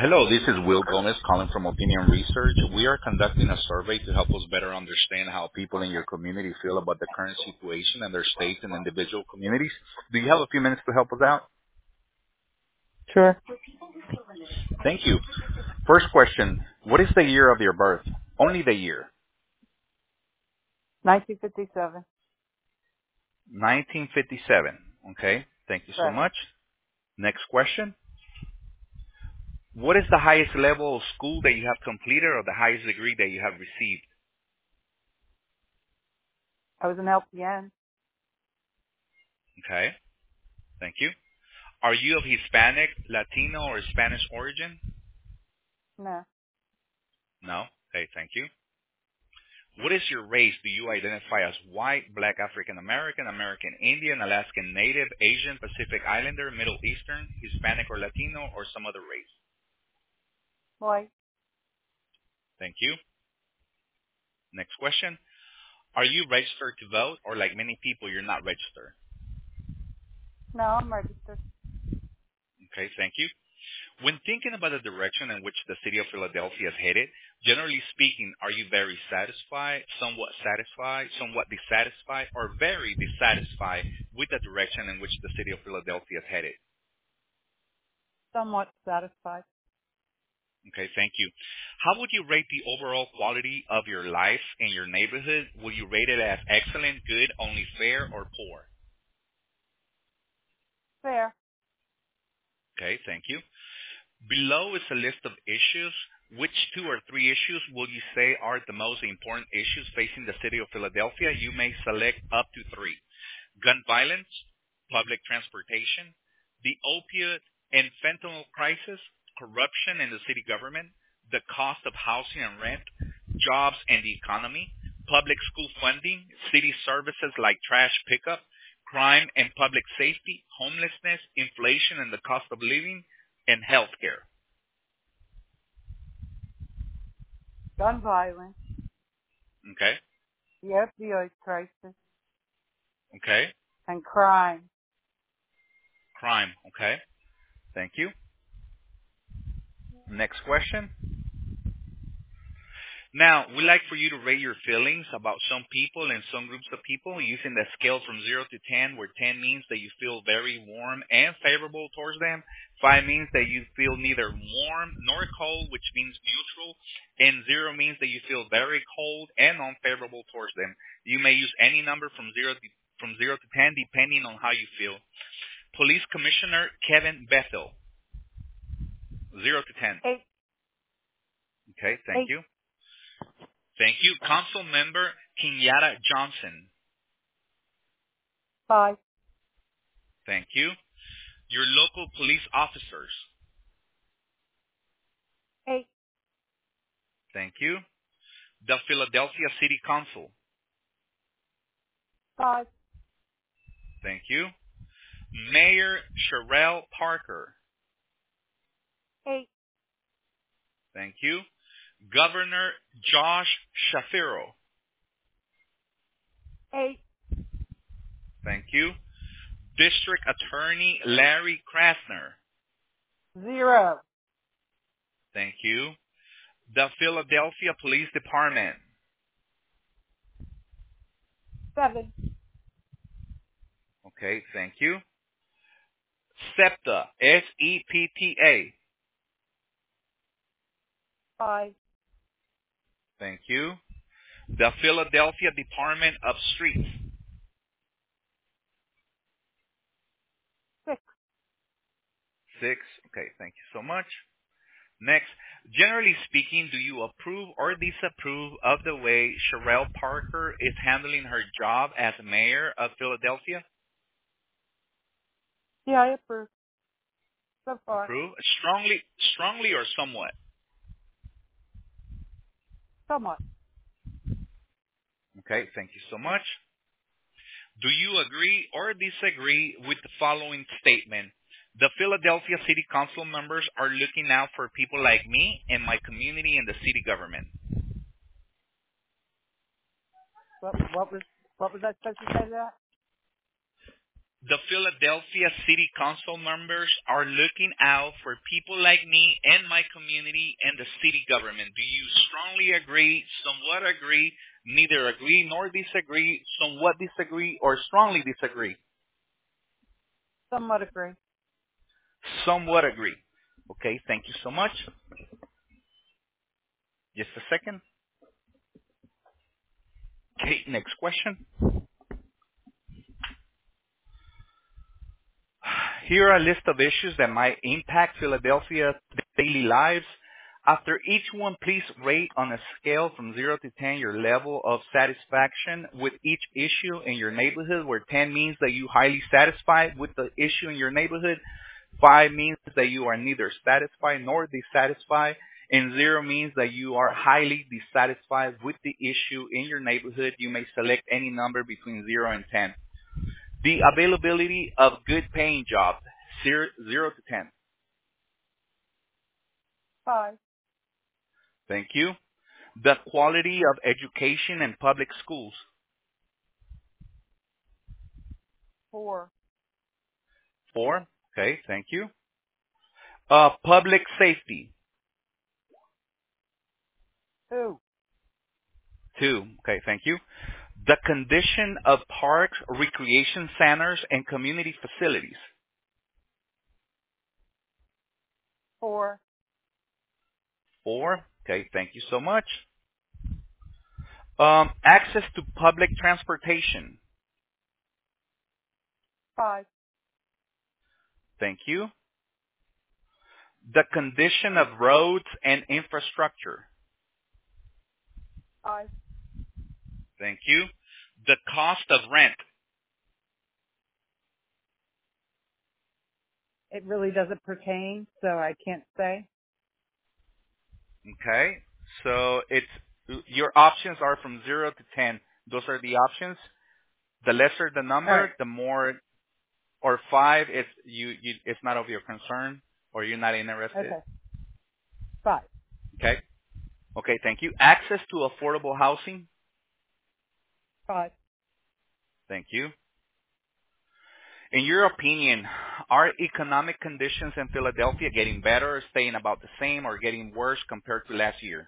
Hello, this is Will Gomez calling from Opinion Research. We are conducting a survey to help us better understand how people in your community feel about the current situation in their states and individual communities. Do you have a few minutes to help us out? Sure. Thank you. First question, what is the year of your birth? Only the year. 1957. 1957. Okay, thank you so Correct. much. Next question. What is the highest level of school that you have completed or the highest degree that you have received? I was an LPN. Okay, thank you. Are you of Hispanic, Latino, or Spanish origin? No. No? Okay, thank you. What is your race? Do you identify as white, black, African American, American Indian, Alaskan Native, Asian, Pacific Islander, Middle Eastern, Hispanic or Latino, or some other race? White. Thank you. Next question. Are you registered to vote, or like many people, you're not registered? No, I'm registered. Okay, thank you. When thinking about the direction in which the city of Philadelphia is headed, generally speaking, are you very satisfied, somewhat dissatisfied, or very dissatisfied with the direction in which the city of Philadelphia is headed? Somewhat satisfied. Okay, thank you. How would you rate the overall quality of your life in your neighborhood? Will you rate it as excellent, good, only fair, or poor? Fair. Okay, thank you. Below is a list of issues. Which 2 or 3 issues will you say are the most important issues facing the city of Philadelphia? You may select up to 3. Gun violence, public transportation, the opioid and fentanyl crisis, corruption in the city government, the cost of housing and rent, jobs and the economy, public school funding, city services like trash pickup, crime and public safety, homelessness, inflation and the cost of living, and health care. Gun violence. Okay? The opioid crisis. Okay? And crime. Crime. Okay? Thank you. Next question. Now, we like for you to rate your feelings about some people and some groups of people using the scale from 0 to 10, where 10 means that you feel very warm and favorable towards them. 5 means that you feel neither warm nor cold, which means neutral. And 0 means that you feel very cold and unfavorable towards them. You may use any number from 0 to 10 depending on how you feel. Police Commissioner Kevin Bethel. 0 to 10. 8. Okay, thank 8. you. Thank you. Council Member Kenyatta Johnson. 5. Thank you. Your local police officers. 8. Thank you. The Philadelphia City Council. 5. Thank you. Mayor Sherelle Parker. 8. Thank you. Governor Josh Shapiro. 8. Thank you. District Attorney Larry Krasner. 0. Thank you. The Philadelphia Police Department. 7. Okay, thank you. SEPTA, S-E-P-T-A. 5. Thank you. The Philadelphia Department of Streets. 6. 6. Okay, thank you so much. Next, generally speaking, do you approve or disapprove of the way Sherelle Parker is handling her job as mayor of Philadelphia? Yeah, I approve. So far. Approve? Strongly or somewhat? Somewhat. Okay, thank you so much. Do you agree or disagree with the following statement? The Philadelphia City Council members are looking out for people like me and my community and the city government. What was that supposed to say to that? The Philadelphia City Council members are looking out for people like me and my community and the city government. Do you strongly agree, somewhat agree, neither agree nor disagree, somewhat disagree, or strongly disagree? Somewhat agree. Somewhat agree. Okay, thank you so much. Just a second. Okay, next question. Here are a list of issues that might impact Philadelphia's daily lives. After each one, please rate on a scale from 0 to 10 your level of satisfaction with each issue in your neighborhood, where 10 means that you are highly satisfied with the issue in your neighborhood, 5 means that you are neither satisfied nor dissatisfied, and 0 means that you are highly dissatisfied with the issue in your neighborhood. You may select any number between 0 and 10. The availability of good paying jobs, 0 to 10. 5, Thank you. The quality of education in public schools, 4, 4. Okay, thank you. Public safety, 2, 2. Okay, thank you. The condition of parks, recreation centers, and community facilities, 4, 4. Okay, thank you so much. Access to public transportation, 5, thank you. The condition of roads and infrastructure, 5, thank you. The cost of rent, it really doesn't pertain, so I can't say. okay. So your options are from 0 to 10. Those are the options. The lesser the number, All right. the more, or 5, it's not of your concern or you're not interested. Okay. 5, Okay. Okay, thank you. Access to affordable housing, 5. thank you. In your opinion, are economic conditions in Philadelphia getting better, staying about the same, or getting worse compared to last year?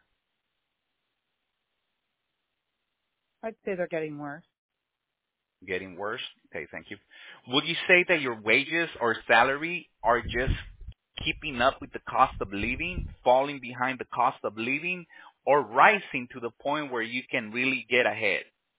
I'd say they're getting worse. Getting worse? Okay, thank you. Would you say that your wages or salary are just keeping up with the cost of living, falling behind the cost of living, or rising to the point where you can really get ahead?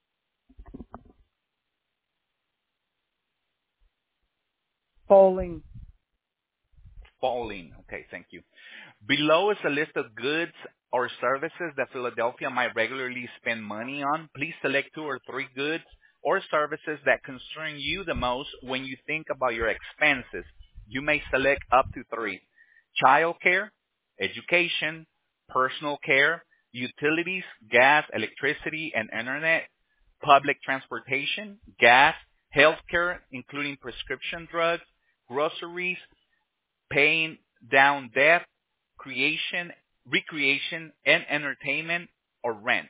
Bowling, Falling. Okay, thank you. Below is a list of goods or services that Philadelphia might regularly spend money on. Please select 2 or 3 goods or services that concern you the most when you think about your expenses. You may select up to 3. Child care, education, personal care, utilities, gas, electricity, and internet, public transportation, gas, healthcare, including prescription drugs, groceries, paying down debt, recreation, and entertainment, or rent.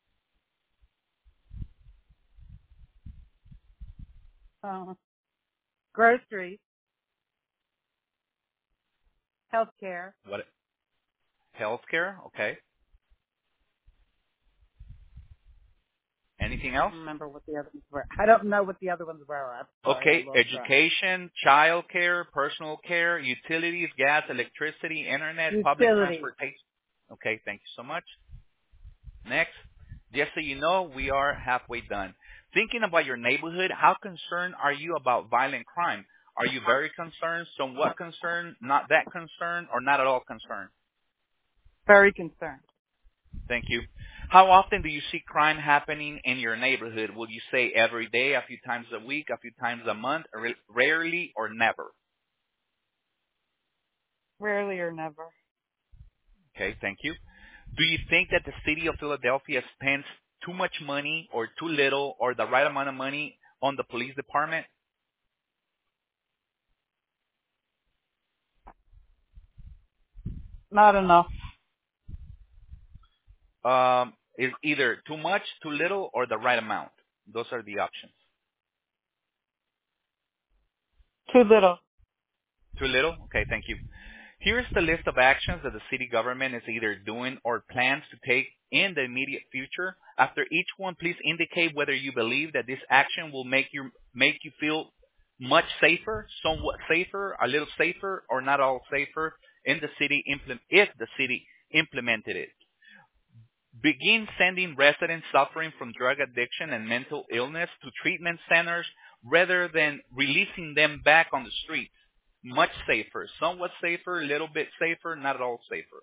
groceries, healthcare. What? Healthcare, okay. Anything I else? don't remember what the other ones were. I don't know what the other ones were. I'm sorry, Okay, I lost track. education, child care, personal care, utilities, gas, electricity, internet, public Utilities. transportation. Okay, thank you so much. Next. Just so you know, we are halfway done. Thinking about your neighborhood, how concerned are you about violent crime? Are you very concerned, somewhat concerned, not that concerned, or not at all concerned? Very concerned. Thank you. How often do you see crime happening in your neighborhood? Will you say every day, a few times a week, a few times a month, rarely, or never? Rarely or never. Okay, thank you. Do you think that the city of Philadelphia spends too much money or too little or the right amount of money on the police department? Not enough. Is either too much, too little, or the right amount. Those are the options. Too little. Too little? Okay, thank you. Here's the list of actions that the city government is either doing or plans to take in the immediate future. After each one, please indicate whether you believe that this action will make you feel much safer, somewhat safer, a little safer, or not all safer in the city if the city implemented it. Begin sending residents suffering from drug addiction and mental illness to treatment centers rather than releasing them back on the streets. Much safer, somewhat safer, a little bit safer, not at all safer.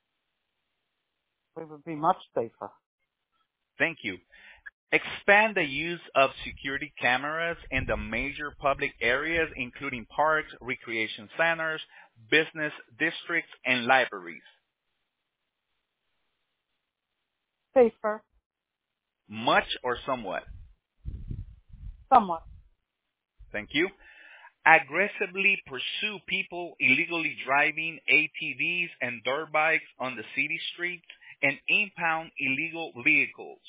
We would be much safer. Thank you. Expand the use of security cameras in the major public areas, including parks, recreation centers, business districts, and libraries. Safer. Much or somewhat? Somewhat. Thank you. Aggressively pursue people illegally driving ATVs and dirt bikes on the city streets and impound illegal vehicles.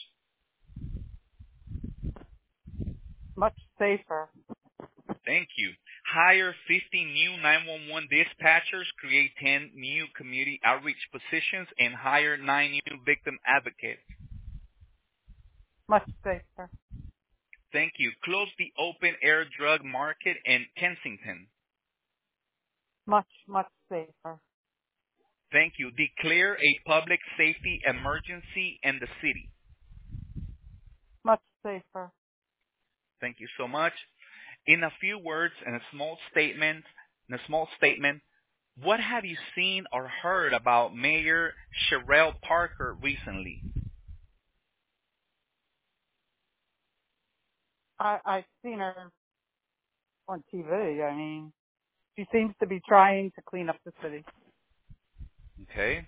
Much safer. Thank you. Hire 50 new 911 dispatchers, create 10 new community outreach positions, and hire 9 new victim advocates. Much safer. Thank you. Close the open-air drug market in Kensington. Much, much safer. Thank you. Declare a public safety emergency in the city. Much safer. Thank you so much. In a few words, in a small statement, what have you seen or heard about Mayor Cherelle Parker recently? I've seen her on TV. I mean, she seems to be trying to clean up the city. Okay.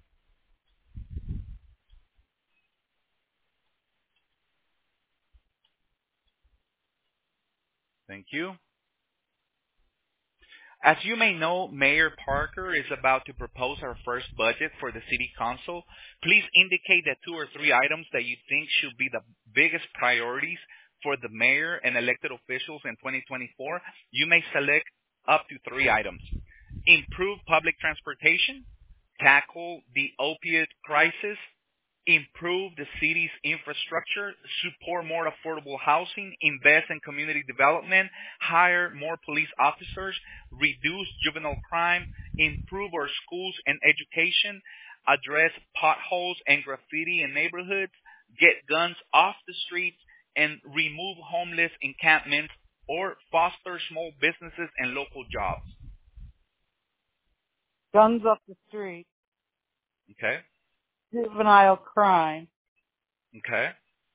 Thank you. As you may know, Mayor Parker is about to propose our first budget for the City Council. Please indicate the 2 or 3 items that you think should be the biggest priorities for the mayor and elected officials in 2024. You may select up to 3 items. Improve public transportation, tackle the opioid crisis, improve the city's infrastructure, support more affordable housing, invest in community development, hire more police officers, reduce juvenile crime, improve our schools and education, address potholes and graffiti in neighborhoods, get guns off the streets, and remove homeless encampments or foster small businesses and local jobs. Guns off the street. Okay. Juvenile crime. Okay.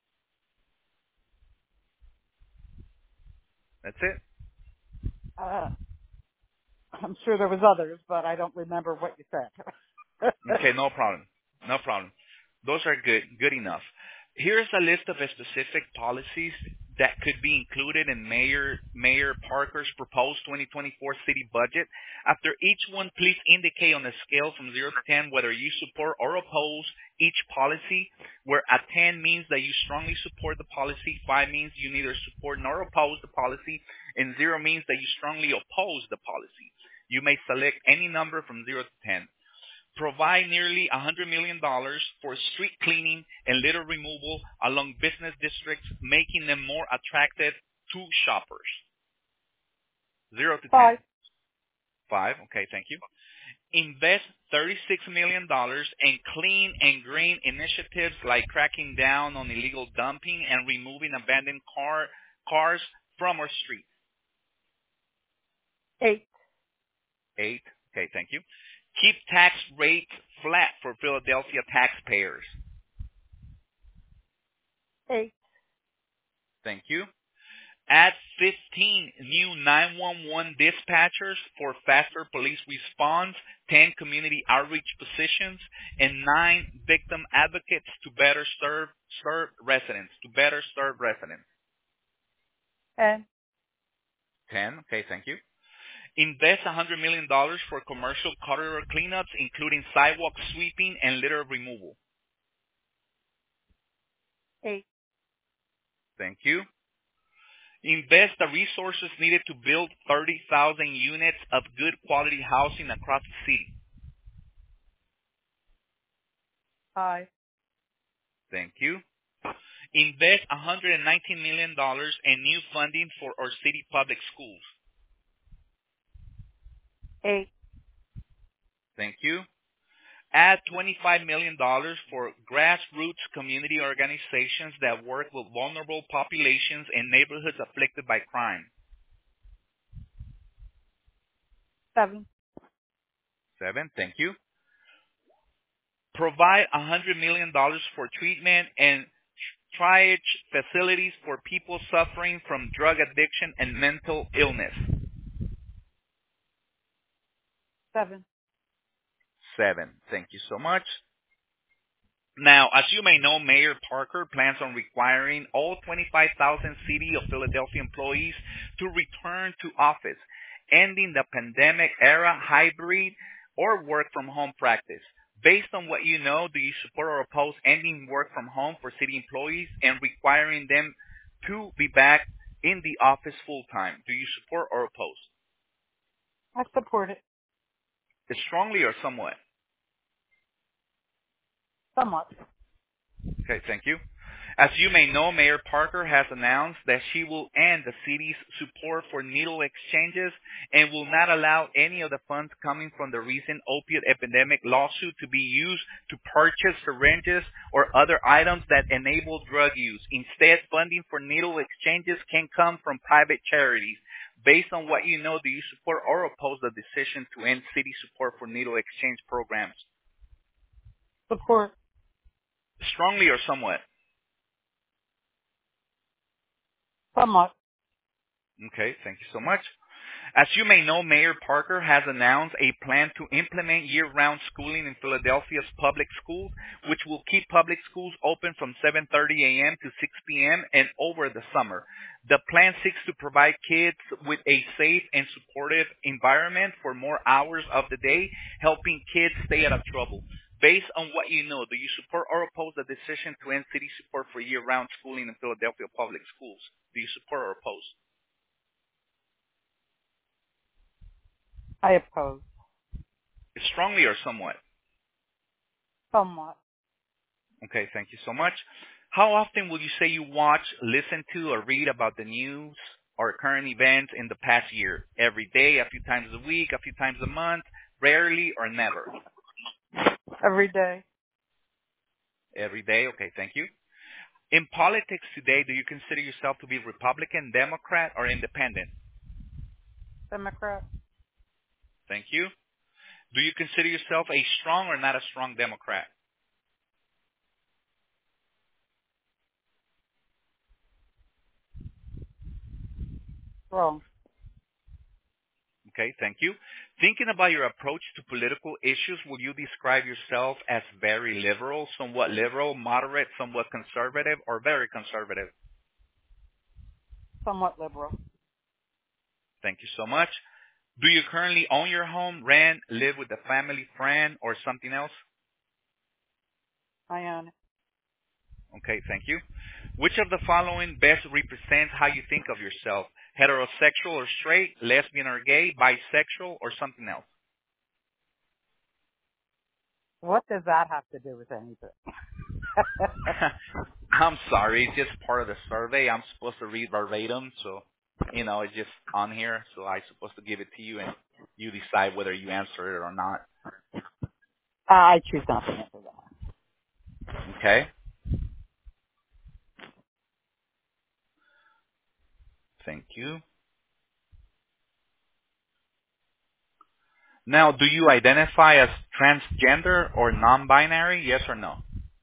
That's it. I'm sure there was others, but I don't remember what you said. Okay, no problem. No problem. Those are good enough. Here's a list of specific policies that could be included in Mayor Parker's proposed 2024 city budget. After each one, please indicate on a scale from 0 to 10 whether you support or oppose each policy, where a 10 means that you strongly support the policy, 5 means you neither support nor oppose the policy, and 0 means that you strongly oppose the policy. You may select any number from 0 to 10. Provide nearly $100 million for street cleaning and litter removal along business districts, making them more attractive to shoppers. 0 to 10. 5. 5. Okay, thank you. Invest $36 million in clean and green initiatives like cracking down on illegal dumping and removing abandoned cars from our streets. 8. 8. Okay, thank you. Keep tax rates flat for Philadelphia taxpayers. 8. Thank you. Add 15 new 911 dispatchers for faster police response, 10 community outreach positions, and 9 victim advocates to better serve residents. 10. 10. Okay, thank you. Invest $100 million for commercial corridor cleanups, including sidewalk sweeping and litter removal. 8. Thank you. Invest the resources needed to build 30,000 units of good quality housing across the city. Aye. Thank you. Invest $119 million in new funding for our city public schools. 8. Thank you. Add $25 million for grassroots community organizations that work with vulnerable populations in neighborhoods afflicted by crime. 7. 7. Thank you. Provide $100 million for treatment and triage facilities for people suffering from drug addiction and mental illness. 7. 7. Thank you so much. Now, as you may know, Mayor Parker plans on requiring all 25,000 City of Philadelphia employees to return to office, ending the pandemic era hybrid or work from home practice. Based on what you know, do you support or oppose ending work from home for city employees and requiring them to be back in the office full time? Do you support or oppose? I support it. Strongly or somewhat? Somewhat. Okay, thank you. As you may know, Mayor Parker has announced that she will end the city's support for needle exchanges and will not allow any of the funds coming from the recent opiate epidemic lawsuit to be used to purchase syringes or other items that enable drug use. Instead, funding for needle exchanges can come from private charities. Based on what you know, do you support or oppose the decision to end city support for needle exchange programs? Support. Strongly or somewhat? Somewhat. Okay, thank you so much. As you may know, Mayor Parker has announced a plan to implement year-round schooling in Philadelphia's public schools, which will keep public schools open from 7:30 a.m. to 6 p.m. and over the summer. The plan seeks to provide kids with a safe and supportive environment for more hours of the day, helping kids stay out of trouble. Based on what you know, do you support or oppose the decision to end city support for year-round schooling in Philadelphia public schools? Do you support or oppose? I oppose. Strongly or somewhat? Somewhat. Okay, thank you so much. How often will you say you watch, listen to, or read about the news or current events in the past year? Every day, a few times a week, a few times a month, rarely, or never? Every day. Every day? Okay, thank you. In politics today, do you consider yourself to be Republican, Democrat, or Independent? Democrat. Thank you. Do you consider yourself a strong or not a strong Democrat? Wrong. Okay, thank you. Thinking about your approach to political issues, will you describe yourself as very liberal, somewhat liberal, moderate, somewhat conservative, or very conservative? Somewhat liberal. Thank you so much. Do you currently own your home, rent, live with a family, friend, or something else? I own it. Okay, thank you. Which of the following best represents how you think of yourself? Heterosexual or straight, lesbian or gay, bisexual, or something else? What does that have to do with anything? I'm sorry, it's just part of the survey. I'm supposed to read verbatim, so, it's just on here, so I'm supposed to give it to you, and you decide whether you answer it or not. I choose not to answer that. Okay? Thank you. Now, do you identify as transgender or non-binary? Yes or no?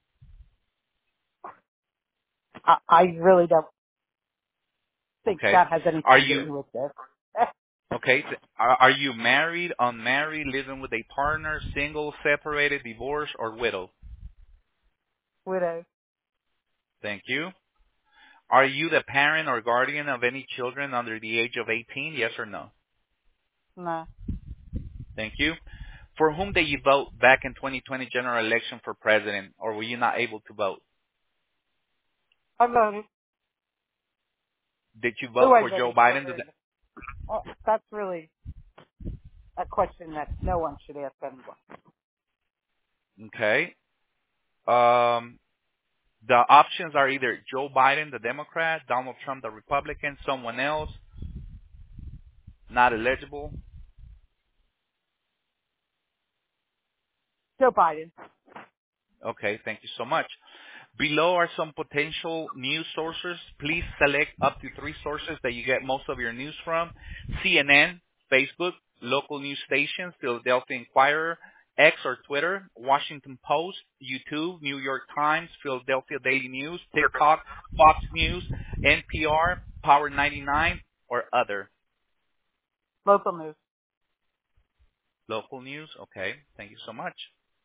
I really don't think Okay. that has anything Are to you do with this. okay? Are you married, unmarried, living with a partner, single, separated, divorced, or widowed? Widow. Thank you. Are you the parent or guardian of any children under the age of 18? Yes or no? No. Thank you. For whom did you vote back in 2020 general election for president, or were you not able to vote? I voted. Did you Who vote I for Joe voted Biden? for? Well, that's really a question that no one should ask anyone. Okay. The options are either Joe Biden, the Democrat, Donald Trump, the Republican, someone else, not eligible. Joe Biden. Okay, thank you so much. Below are some potential news sources. Please select up to 3 sources that you get most of your news from. CNN, Facebook, local news stations, Philadelphia Inquirer, X or Twitter, Washington Post, YouTube, New York Times, Philadelphia Daily News, TikTok, Fox News, NPR, Power 99, or other. Local news. Local news, okay. Thank you so much.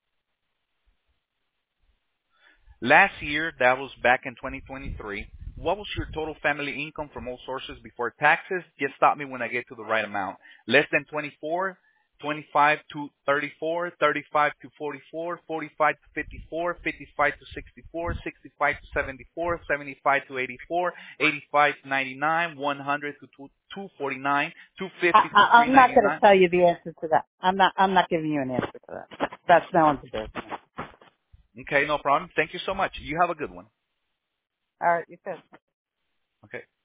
Last year, that was back in 2023, what was your total family income from all sources before taxes? Just stop me when I get to the right amount. Less than 24, 25 to 34, 35 to 44, 45 to 54, 55 to 64, 65 to 74, 75 to 84, 85 to 99, 100 to 249, 250 to 399. I'm not going to tell you the answer to that. I'm not giving you an answer to that. That's no one's business. Okay, no problem. Thank you so much. You have a good one. All right, you said. Okay.